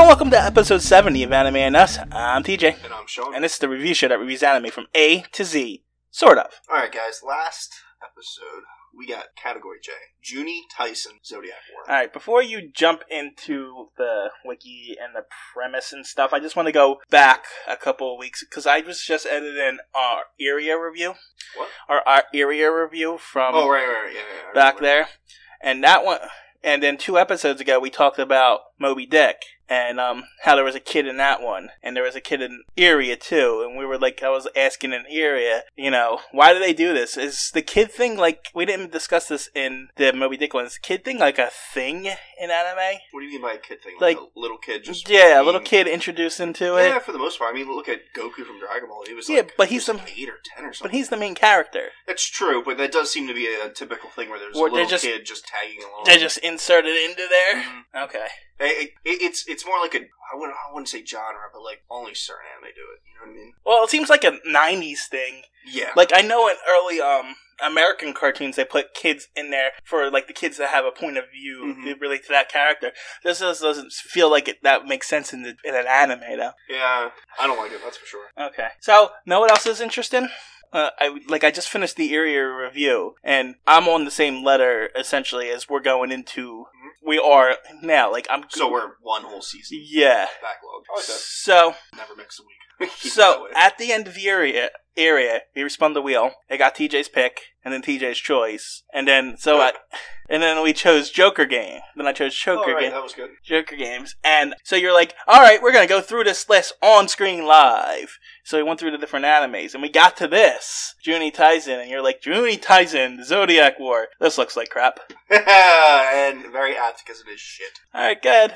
welcome to episode 70 of Anime and Us. I'm TJ. And I'm Sean. And this is the review show that reviews anime from A to Z. Sort of. Alright guys, last episode, we got Category J. Juni Taisen Zodiac War. Alright, before you jump into the wiki and the premise and stuff, I just want to go back a couple of weeks, because I was just editing our area review. What? Our area review from right, yeah. back there. And that one, and then 2 episodes ago, we talked about Moby Dick. And how there was a kid in that one. And there was a kid in Area, too. And we were like, I was asking in Area, why do they do this? Is the kid thing, like, we didn't discuss this in the Moby Dick one. Is the kid thing like a thing in anime? What do you mean by a kid thing? Like a little kid just... Yeah, a little kid introduced into it. Yeah, for the most part. I mean, look at Goku from Dragon Ball. He was but he's 8 or 10 or something. But he's the main character. That's true, but that does seem to be a typical thing where there's a little kid just tagging along. They just inserted into there? Mm-hmm. Okay. It's more like I wouldn't say genre, but like only certain anime do it. You know what I mean? Well, it seems like a 90s thing. Yeah. Like, I know in early American cartoons, they put kids in there for, like, the kids that have a point of view to relate to that character. This just doesn't feel like that makes sense in an anime, though. Yeah, I don't like it, that's for sure. Okay. So, know what else is interesting? I just finished the area review, and I'm on the same letter, essentially, as we're going into... We are now, So we're one whole season. Yeah. Backlog. I like that. So... Never mix a week. So, at the end of the area, we spun the wheel. It got TJ's pick, and then TJ's choice. And then, and then we chose Joker Game. Then I chose Joker Game. That was good. Joker Games. And so you're like, alright, we're gonna go through this list on screen live. So we went through the different animes, and we got to this. Juni Taisen, and you're like, Juni Taisen, the Zodiac War. This looks like crap. And very apt, because it is shit. Alright, good.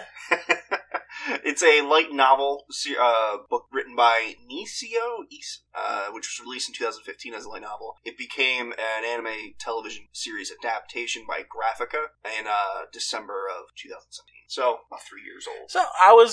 It's a light novel book written by Nisio Isun, which was released in 2015 as a light novel. It became an anime television series adaptation by Graphica in December of 2017. So, about 3 years old. So,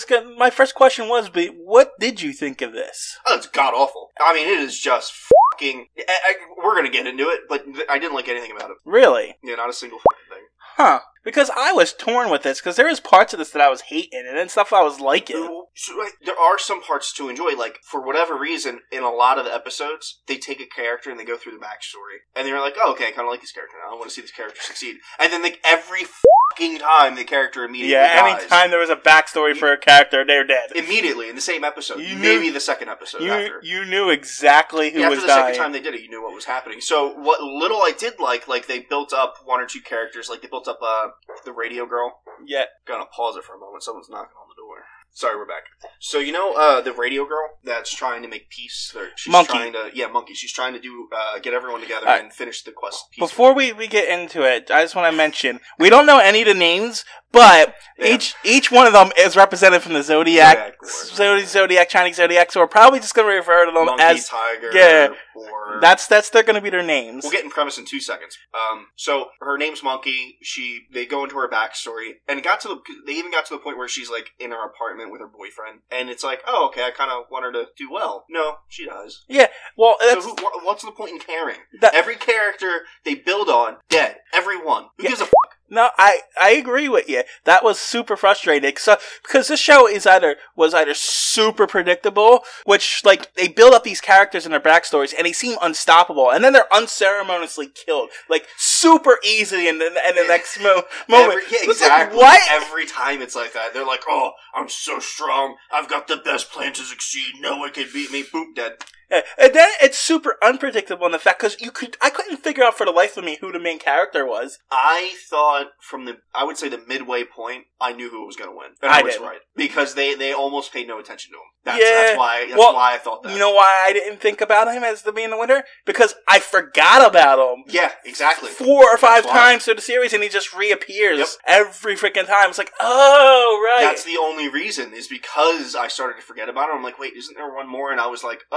my first question was, what did you think of this? Oh, it's god-awful. I mean, it is just fucking... we're gonna get into it, but I didn't like anything about it. Really? Yeah, not a single fucking thing. Huh. Because I was torn with this, because there was parts of this that I was hating, and then stuff I was liking. There are some parts to enjoy, like, for whatever reason, in a lot of the episodes, they take a character and they go through the backstory. And they're like, oh, okay, I kind of like this character now, I want to see this character succeed. And then, every fucking time, the character immediately dies. Anytime there was a backstory for a character, they're dead. Immediately, in the same episode. Maybe the second episode after. You knew exactly who was dying. After the second time they did it, you knew what was happening. So, what little I did like, they built up 1 or 2 characters, like, they built up, the radio girl. Yeah. Gonna pause it for a moment. Someone's knocking on the door. Sorry, we're back. So, the radio girl that's trying to make peace? Monkey. Monkey. She's trying to do, get everyone together and finish the quest peacefully. Before we get into it, I just want to mention, we don't know any of the names, but each one of them is represented from the Zodiac, Zodiac, Chinese Zodiac, so we're probably just going to refer to them Monkey, as... Tiger, or... They're going to be their names. We'll get in premise in 2 seconds. So, her name's Monkey, they go into her backstory, and they even got to the point where she's, in her apartment with her boyfriend, and it's like, oh, okay, I kind of want her to do well. No, she dies. Yeah, well, so what's the point in caring? Every character they build on, dead. Every one. Who gives a fuck? No, I agree with you. That was super frustrating. So, because this show was either super predictable, which, they build up these characters and their backstories, and they seem unstoppable, and then they're unceremoniously killed. Super easy in the next moment. Exactly. What? Every time it's like that. They're like, oh, I'm so strong. I've got the best plan to succeed. No one can beat me. Boom, dead. Yeah. And then it's super unpredictable in the fact, because I couldn't figure out for the life of me who the main character was. I thought I would say the midway point, I knew who was going to win. And I was right. Because they almost paid no attention to him. That's why I thought that. You know why I didn't think about him as being the winner? Because I forgot about him. Yeah, exactly. 4 or 5 times through the series, and he just reappears every freaking time. It's like, oh, right. That's the only reason, is because I started to forget about him. I'm like, wait, isn't there one more? And I was like, oh, yeah,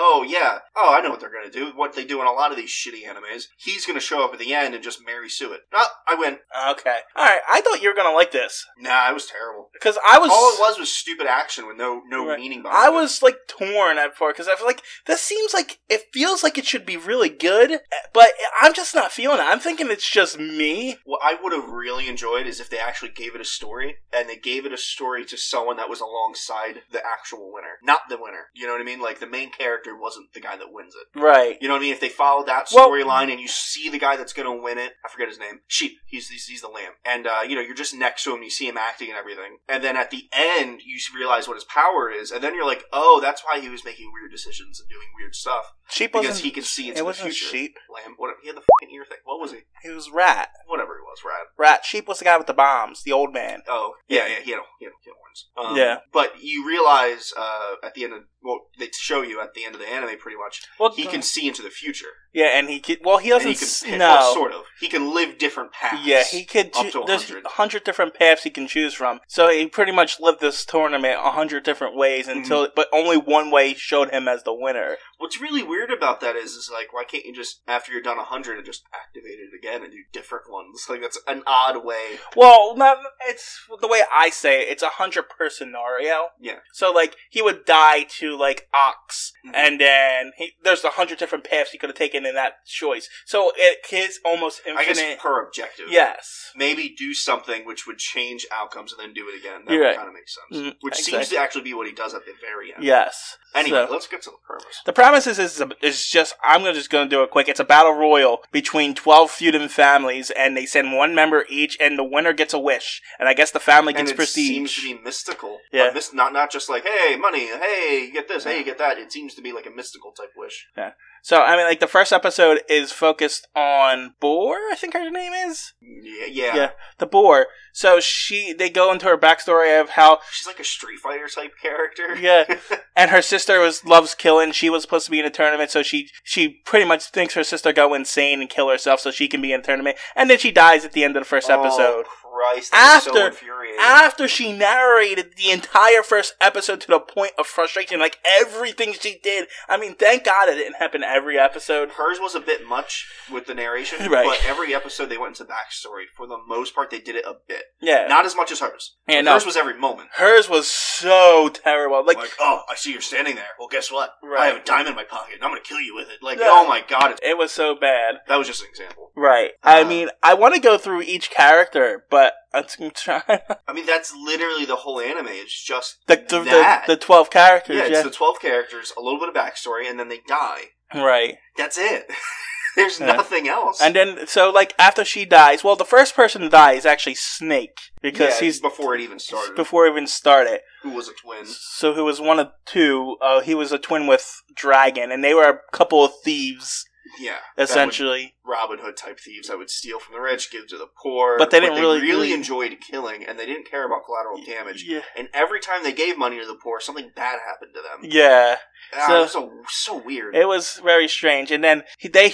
yeah, oh, I know what they're gonna do. What they do in a lot of these shitty animes. He's gonna show up at the end and just Mary Sue it. Oh, I win. Okay. Alright, I thought you were gonna like this. Nah, it was terrible. Because I was... All it was stupid action with no Right. meaning behind it. I was, like, torn at first, because I feel like, this seems like, it feels like it should be really good, but I'm just not feeling it. I'm thinking it's just me. What I would have really enjoyed is if they actually gave it a story, and they gave it a story to someone that was alongside the actual winner. Not the winner. You know what I mean? Like, the main character wasn't the guy that wins it. Right. You know what I mean? If they followed that Well- storyline and you see the guy that's going to win it, I forget his name, Sheep. He's the lamb. And, you're just next to him, you see him acting and everything. And then at the end, you realize what his power is, and then you're like, oh, that's why he was making weird decisions and doing weird stuff. Sheep Because wasn't... he can see into It the wasn't future. Sheep. Lamb. What, he had the fucking ear thing. What was he? He was Rat. Whatever he was, Rad. Rat. Sheep was the guy with the bombs. The old man. Oh, yeah, he had horns. Yeah. But you realize at the end of... Well, they show you at the end of the anime, pretty much, Well, he can see into the future. Yeah, and he could... Well, he doesn't... And he can, no. well, sort of. He can live different paths. Yeah, he could... Up to There's 100. 100 different paths he can choose from. So he pretty much lived this tournament 100 different ways until... But only one way showed him as the winner. What's really weird about that is like, why can't you just, after you're done 100, and just activate it again and do different ones? Like, that's an odd way. Well, it's the way I say it, it's 100 per scenario. Yeah. So, like, he would die to, like, Ox, Mhm. and then there's 100 different paths he could have taken in that choice. So it is almost I infinite. guess per objective. Yes. Maybe do something which would change outcomes and then do it again. That You're would right. kind of make sense. Mm, Which exactly. seems to actually be what he does at the very end. Yes. Anyway, So- let's get to the premise. The premise is just, I'm just going to do it quick. It's a battle royal between 12 feuding families, and they send one member each, and the winner gets a wish. And I guess the family And gets it prestige. seems to be mystical. Yeah. But not just like, hey, money, hey, you get this, hey, you get that. It seems to be like a mystical type wish. So, I mean, like, the first episode is focused on Boar, I think her name is? Yeah. The Boar. So they go into her backstory of how, She's like a Street Fighter type character. yeah, and her sister loves killing. She was supposed to be in a tournament, so she pretty much thinks her sister go insane and kill herself so she can be in a tournament. And then she dies at the end of the first episode. Oh, Christ, that's so After- infuriating. After she narrated the entire first episode to the point of frustration, like everything she did. I mean, thank God it didn't happen every episode. Hers was a bit much with the narration, Right. but every episode they went into backstory. For the most part, they did it a bit. Yeah. Not as much as hers. Yeah, no. Hers was every moment. Hers was so terrible. Like, Oh, I see you're standing there. Well, guess what? Right. I have a diamond in my pocket, and I'm going to kill you with it. Like, Yeah. oh my God. it was so bad. That was just an example. Right. I mean, I want to go through each character, but I'm trying. I mean, that's literally the whole anime. It's just the 12 characters. yeah, Yeah. it's the 12 characters, a little bit of backstory, and then they die. Right. That's it. There's Yeah. nothing else. And then, so, like, after she dies, well, the first person to die is actually Snake, because yeah, he's before it even started. before it even started. Who was a twin? So he was one of two. He was a twin with Dragon, and they were a couple of thieves, Yeah. essentially. Robin Hood type thieves that would steal from the rich, give to the poor. But they didn't really- really enjoyed killing, and they didn't care about collateral damage. Yeah. And every time they gave money to the poor, something bad happened to them. Yeah. It was so weird. It was very strange. And then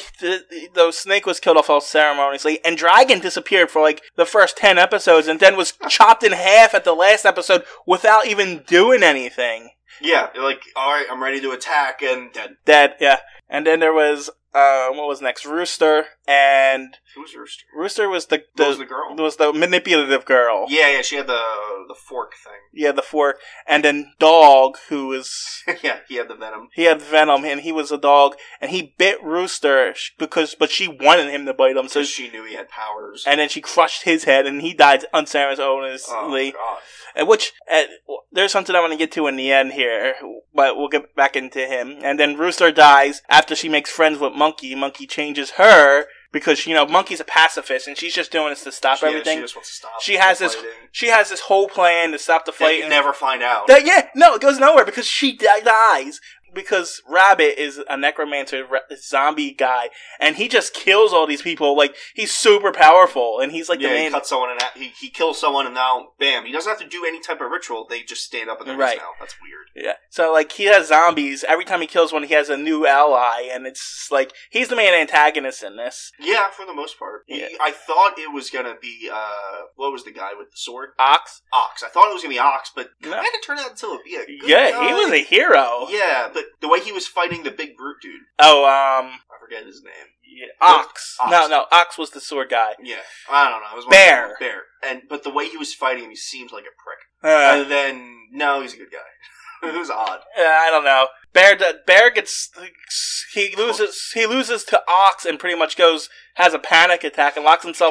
the Snake was killed off unceremoniously, and Dragon disappeared for like the first 10 episodes, and then was chopped in half at the last episode without even doing anything. Yeah, they're like, all right, I'm ready to attack, and dead. Dead, yeah. And then there was, what was next? Rooster, and Who was Rooster? Rooster was the What was the girl? was the manipulative girl. Yeah, she had the fork thing. Yeah, the fork. And then Dog, who was... Yeah, he had the venom. He had venom, and he was a dog, and he bit Rooster but she wanted him to bite him, so So she knew he had powers. and then she crushed his head, and he died unceremoniously. Oh, God. Which, there's something I want to get to in the end here, but we'll get back into him. And then Rooster dies after she makes friends with Monkey. Monkey changes her, because, Monkey's a pacifist, and she's just doing this to stop everything. She just wants to stop. She has the this. fighting. She has this whole plan to stop the That fight. you never find out. It goes nowhere because she dies. Because Rabbit is a necromancer zombie guy, and he just kills all these people. Like, he's super powerful, and he's like the he main. cuts someone and he kills someone, and now bam, he doesn't have to do any type of ritual. They just stand up and they're Right. now. That's weird. Yeah. So, like, he has zombies. Every time he kills one, he has a new ally, and it's just, like, he's the main antagonist in this. Yeah, for the most part. Yeah. I thought it was gonna be what was the guy with the sword? Ox? Ox. I thought it was gonna be Ox, but No. kind of turned out to be a good Yeah, guy. he was a hero. Yeah, the way he was fighting the big brute dude. Oh, I forget his name. yeah, Ox. Ox. No, Ox was the sword guy. Yeah, I don't know. It was Bear. But the way he was fighting him, he seemed like a prick. Uh, And then, no, he's a good guy. It was odd. I don't know. Bear gets he loses to Ox and pretty much has a panic attack and locks himself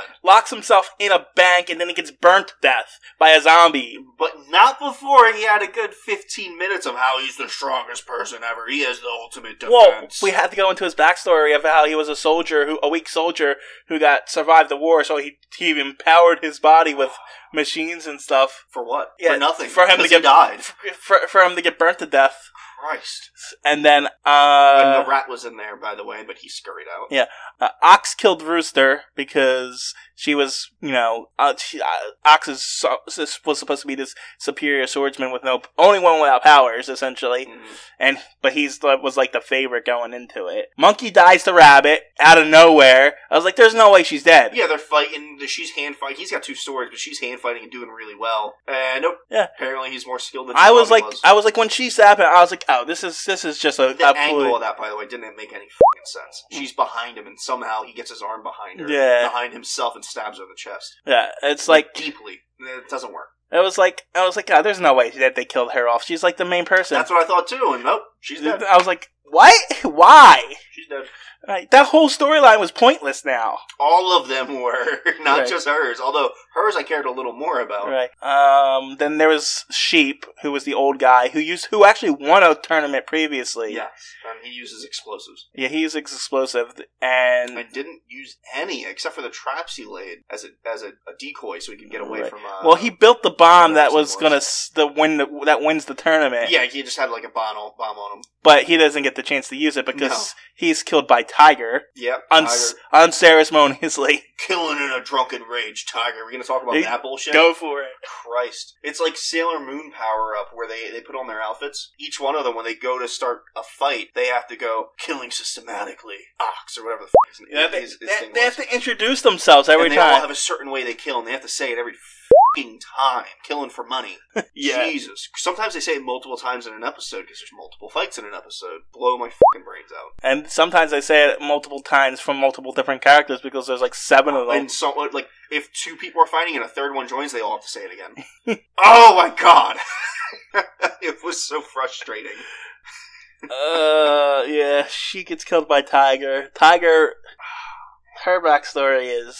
in a bank, and then he gets burnt to death by a zombie. But not before he had a good 15 minutes of how he's the strongest person ever. He has the ultimate defense. Well, we had to go into his backstory of how he was a weak soldier who survived the war, so he empowered his body with machines and stuff. For what? Yeah, for nothing. For him to get died. For him to get burnt to death. Christ. And then and the rat was in there, by the way, but he scurried out. Yeah. Ox killed Rooster because she was, Ox was supposed to be this superior swordsman with only one without powers, essentially. Mm-hmm. But was like the favorite going into it. Monkey dies to Rabbit out of nowhere. I was like, there's no way she's dead. Yeah, they're fighting. She's hand fighting. He's got 2 swords, but she's hand fighting and doing really well. And nope. Yeah. Apparently he's more skilled than I was like, when she stabbed him, I was like, oh, this is just a the angle of that, by the way, didn't make any fucking sense. She's behind him, and somehow he gets his arm behind her, behind himself, and stabs her in the chest. Yeah, it's like deeply. It doesn't work. I was like, God, there's no way that they killed her off. She's like the main person. That's what I thought too, and nope, she's dead. I was like, what? Why? She's dead. Right. That whole storyline was pointless now. All of them were, not just hers. Although hers I cared a little more about. Right. Then there was Sheep, who was the old guy who actually won a tournament previously. Yes, and he uses explosives. Yeah, he uses explosive, and I didn't use any except for the traps he laid as a decoy, so he could get away from. Well, he built the bomb that was gonna that wins the tournament. Yeah, he just had like a bomb on him. But he doesn't get the chance to use it because he's killed by Tiger. Yep, unceremoniously. Killing in a drunken rage, Tiger. We're going to talk about that bullshit? Go for it. Christ. It's like Sailor Moon power-up where they put on their outfits. Each one of them, when they go to start a fight, they have to go, killing systematically, Ox, or whatever the f*** his thing was. They have to introduce themselves every time. And they all have a certain way they kill, and they have to say it every time. Killing for money. Yeah. Jesus. Sometimes they say it multiple times in an episode because there's multiple fights in an episode. Blow my fucking brains out. And sometimes they say it multiple times from multiple different characters because there's like 7 of them. And so, like, if 2 people are fighting and a third one joins, they all have to say it again. Oh my god! It was so frustrating. Yeah, she gets killed by Tiger. Tiger, her backstory is...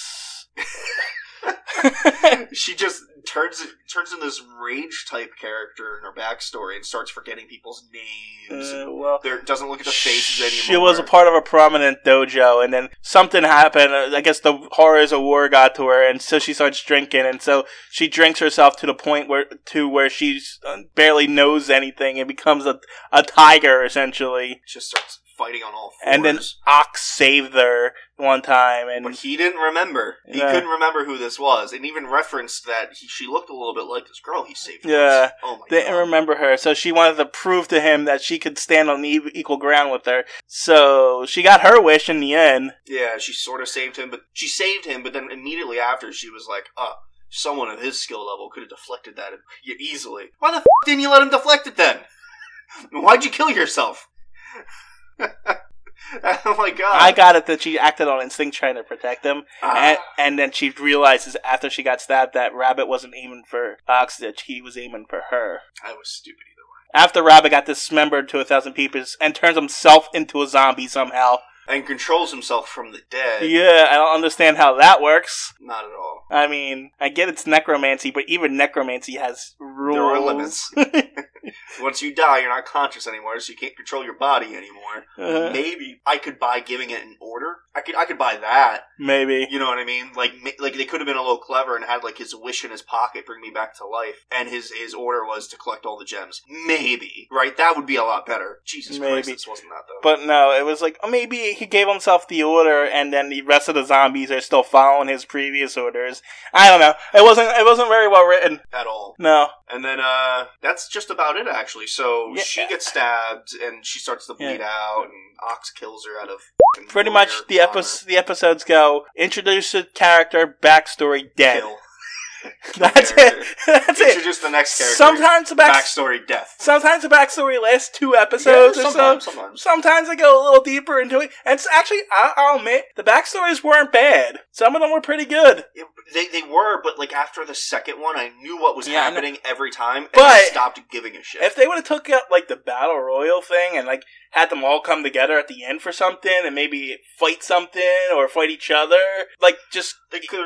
She just turns into this rage type character in her backstory and starts forgetting people's names. Doesn't look at the faces anymore. She was a part of a prominent dojo, and then something happened. I guess the horrors of war got to her, and so she starts drinking, and so she drinks herself to the point where she barely knows anything and becomes a tiger essentially. Just starts fighting on all fours. And then Ox saved her one time, but he didn't remember. He couldn't remember who this was, and even referenced that she looked a little bit like this girl he saved. Yeah, oh my didn't remember her, so she wanted to prove to him that she could stand on equal ground with her. So she got her wish in the end. Yeah, she sort of saved him, but then immediately after she was like, someone of his skill level could have deflected that easily. Why the f*** didn't you let him deflect it then? Why'd you kill yourself? Oh my god. I got it that she acted on instinct trying to protect him, and then she realizes after she got stabbed that Rabbit wasn't aiming for Ox, that he was aiming for her. I was stupid either way. After Rabbit got dismembered to 1,000 pieces and turns himself into a zombie somehow. And controls himself from the dead. Yeah, I don't understand how that works. Not at all. I mean, I get it's necromancy, but even necromancy has rules. There are limits. Once you die, you're not conscious anymore, so you can't control your body anymore. Maybe I could buy giving it an order. I could buy that. Maybe. You know what I mean? Like they could have been a little clever and had like his wish in his pocket, bring me back to life, and his order was to collect all the gems. Maybe. Right? That would be a lot better. Jesus Christ, this wasn't that though. But no, it was like, maybe he gave himself the order, and then the rest of the zombies are still following his previous orders. I don't know. It wasn't very well written at all. No. And then that's just about it actually. So she gets stabbed and she starts to bleed out, and Ox kills her out of pretty much the episodes go introduce the character, backstory, dead. Kill. That's it. That's it. Introduce the next character. Sometimes the backstory death. Sometimes the backstory lasts 2 episodes or so. Sometimes I go a little deeper into it. And it's actually, I'll admit, the backstories weren't bad. Some of them were pretty good. They were, but like after the second one, I knew what was happening every time, and I stopped giving a shit. If they would have took out like the Battle Royal thing and like had them all come together at the end for something and maybe fight something or fight each other, like just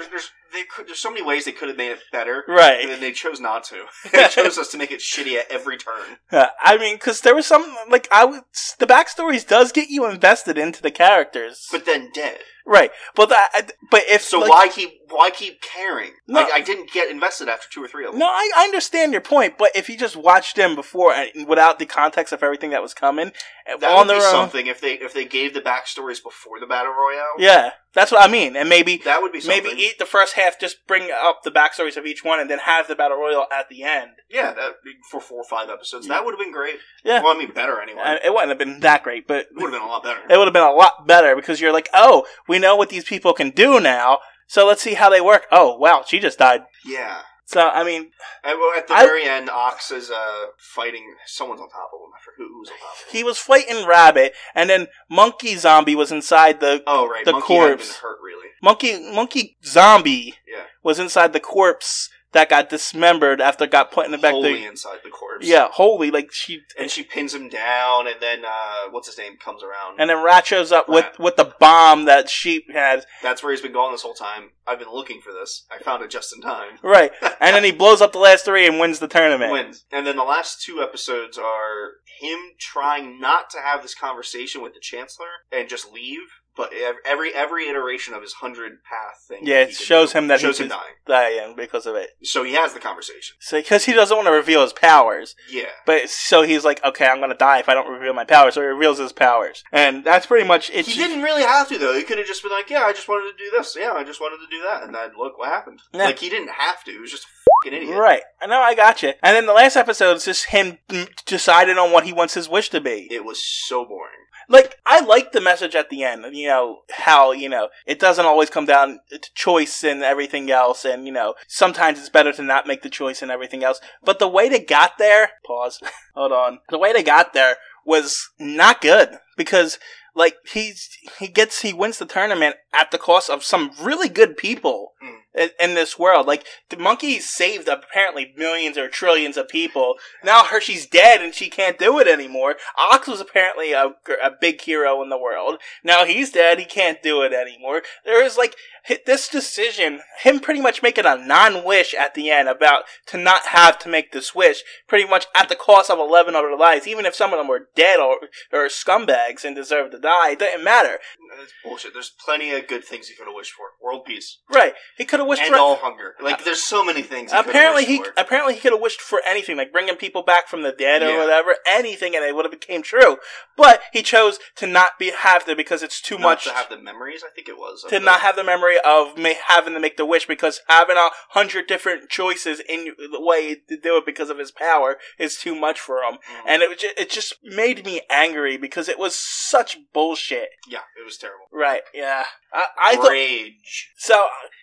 there's so many ways they could have made it better, right? And they chose not to. They chose us to make it shitty at every turn. I mean, because there was some like the backstories does get you invested into the characters, but then dead. Right, but if so, like, why keep caring? No, I didn't get invested after 2 or 3 of them. No, I understand your point, but if you just watched them before and without the context of everything that was coming, that would be something. If they gave the backstories before the Battle Royale, yeah, that's what I mean. And maybe that would be something. Maybe eat the first half, just bring up the backstories of each one, and then have the Battle Royale at the end. Yeah, that for 4 or 5 episodes, that would have been great. Yeah, well, I mean, better anyway. It wouldn't have been that great, but it would have been a lot better. It would have been a lot better because you're like, oh, we know what these people can do now, so let's see how they work. Oh, wow, she just died. Yeah. So, I mean... at the very end, Ox is fighting... Someone's on top of him. I forget who's on top of him. He was fighting Rabbit, and then Monkey Zombie was inside the the Monkey corpse. Hadn't been hurt, really. Monkey Zombie yeah. was inside the corpse that got dismembered after it got put in the back. Wholly inside the corpse. Yeah, wholly. Like she pins him down, and then what's his name comes around, and then Rat shows up with the bomb that Sheep had. That's where he's been going this whole time. I've been looking for this. I found it just in time. Right, and then he blows up the last 3 and wins the tournament. Wins, and then the last 2 episodes are him trying not to have this conversation with the Chancellor and just leave. But every iteration of his 100-path thing, yeah, it shows him that he's dying because of it. So he has the conversation. So because he doesn't want to reveal his powers. Yeah. But so he's like, okay, I'm going to die if I don't reveal my powers. So he reveals his powers, and that's pretty much it. He didn't really have to though. He could have just been like, yeah, I just wanted to do this. Yeah, I just wanted to do that, and then look what happened. Yeah. Like he didn't have to. He was just a fucking idiot. Right. I know. I got you. And then the last episode is just him deciding on what he wants his wish to be. It was so boring. Like, I like the message at the end, how, it doesn't always come down to choice and everything else, and, sometimes it's better to not make the choice and everything else. But the way they got there, pause, hold on, the way they got there was not good, because, like, he wins the tournament at the cost of some really good people in this world. Like, the monkey saved apparently millions or trillions of people. Now Hershey's dead and she can't do it anymore. Ox was apparently a big hero in the world. Now he's dead, he can't do it anymore. There is, like, this decision, him pretty much making a non-wish at the end about to not have to make this wish, pretty much at the cost of 11 other lives, even if some of them were dead or scumbags and deserved to die, it didn't matter. That's bullshit. There's plenty of good things he could have wished for. World peace. Right. He could have wished and for... all hunger. Like, there's so many things he could have wished for. Apparently he could have wished for anything, like bringing people back from the dead or whatever, anything, and it would have became true. But he chose to not have to because it's too much... Not to have the memories, I think it was. To not have the memory of having to make the wish, because having 100 different choices in the way to do it because of his power is too much for him. Mm-hmm. And it just made me angry because it was such bullshit. Yeah, it was terrible. Right, yeah. I thought... Rage. So,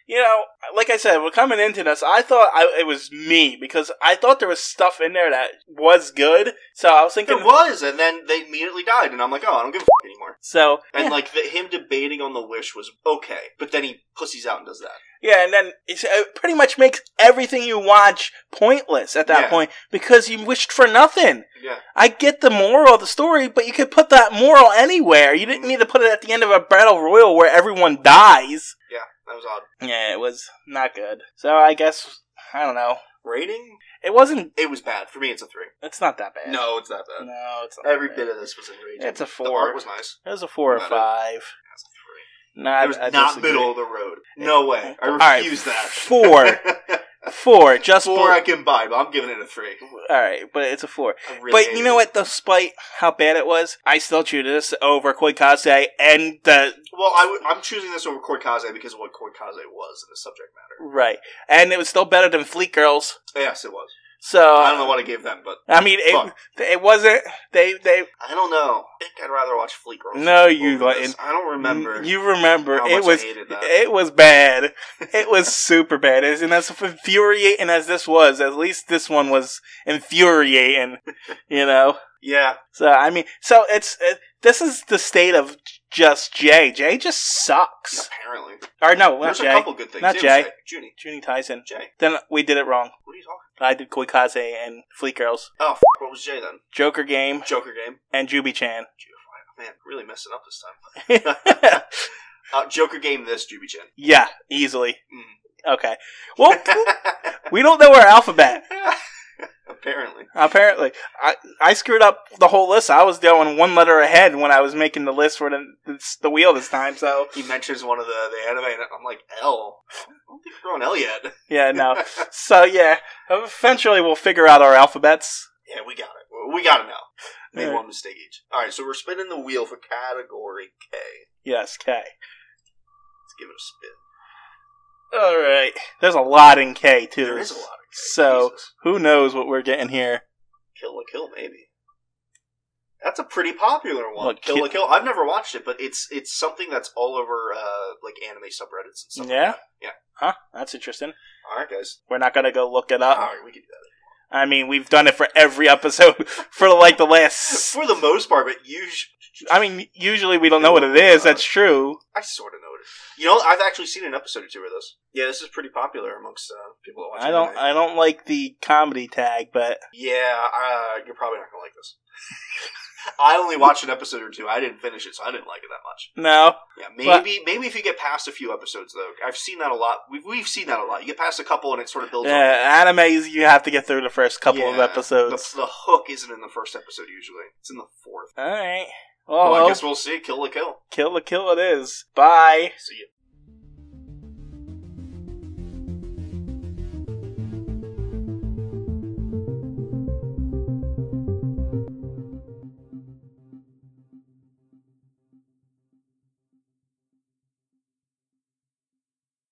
like I said, we're coming into this, I thought it was me, because I thought there was stuff in there that was good, so I was thinking... There was, and then they immediately died, and I'm like, oh, I don't give a f*** anymore. So... And, him debating on the wish was okay, but then he pussies out and does that. Yeah, and then it pretty much makes everything you watch pointless at that point, because you wished for nothing. Yeah. I get the moral of the story, but you could put that moral anywhere. You didn't need to put it at the end of a battle royal where everyone dies. Yeah, that was odd. Yeah, it was not good. So I guess, I don't know. Rating? It wasn't... It was bad. For me, it's a 3. It's not that bad. No, it's not bad. No, it's not Every bad. bit of this was enraging. It's a 4. The art was nice. It was a 4 or 5. That's a 3. No, it was not middle of the road. No way. I refuse that. 4. 4. Just 4 I can buy, but I'm giving it a 3. Alright, but it's a 4. Really but you know what? Despite how bad it was, I still choose this over Koikaze and the... Well, I'm choosing this over Koikaze because of what Koikaze was in the subject matter. Right. And it was still better than Fleet Girls. Yes, it was. So I don't know what I gave them, but I mean, it wasn't. They. I don't know. I think I'd rather watch Fleet Girls. No, you over like. this. I don't remember. You remember how it much was. I hated that. It was bad. It was super bad, and as infuriating as this was, at least this one was infuriating. You know. Yeah. So I mean, this is the state of just Jay. Jay just sucks. Apparently. Or no, There's not Jay. a couple good things. Not Jay. Junie Tyson. Jay. Then we did it wrong. What are you talking? I did Koikaze and Fleet Girls, Oh, what was Jay then? Joker Game, Joker Game. and Juby Chan. Man, really messing up this time. Joker Game. This Juby Chan. Yeah, easily. Mm. Okay. Well, we don't know our alphabet. Apparently. I screwed up the whole list. I was going one letter ahead when I was making the list for the wheel this time. So He mentions one of the anime, and I'm like, L. I don't think we're on L yet. yeah, no. So yeah, eventually we'll figure out our alphabets. Yeah, we got it. We got it now. Made Alright. one mistake each. Alright, so we're spinning the wheel for category K. Yes, K. Let's give it a spin. All right. There's a lot in K too. There is a lot of K. So Jesus. who knows what we're getting here? Kill la Kill, maybe. That's a pretty popular one. What, Kill la Kill. I've never watched it, but it's something that's all over like anime subreddits and stuff. Yeah? Like that. Yeah. Huh? That's interesting. Alright, guys. We're not gonna go look it up. Alright, we can do that. I mean, we've done it for every episode for like the last. For the most part, but usually. I mean, usually we don't know what it is. That's true. I sort of know what it is. You know, I've actually seen an episode or two of this. Yeah, this is pretty popular amongst people that watch anime. I don't like the comedy tag, but Yeah, you're probably not going to like this. I only watched an episode or two. I didn't finish it, so I didn't like it that much. no. Yeah, maybe if you get past a few episodes, though. I've seen that a lot. We've seen that a lot. You get past a couple, and it sort of builds up. Yeah, animes you have to get through the first couple of episodes. The hook isn't in the first episode usually. It's in the fourth. All right. Well, Well, I guess we'll see. Kill la Kill. Kill la Kill it is. Bye. See you.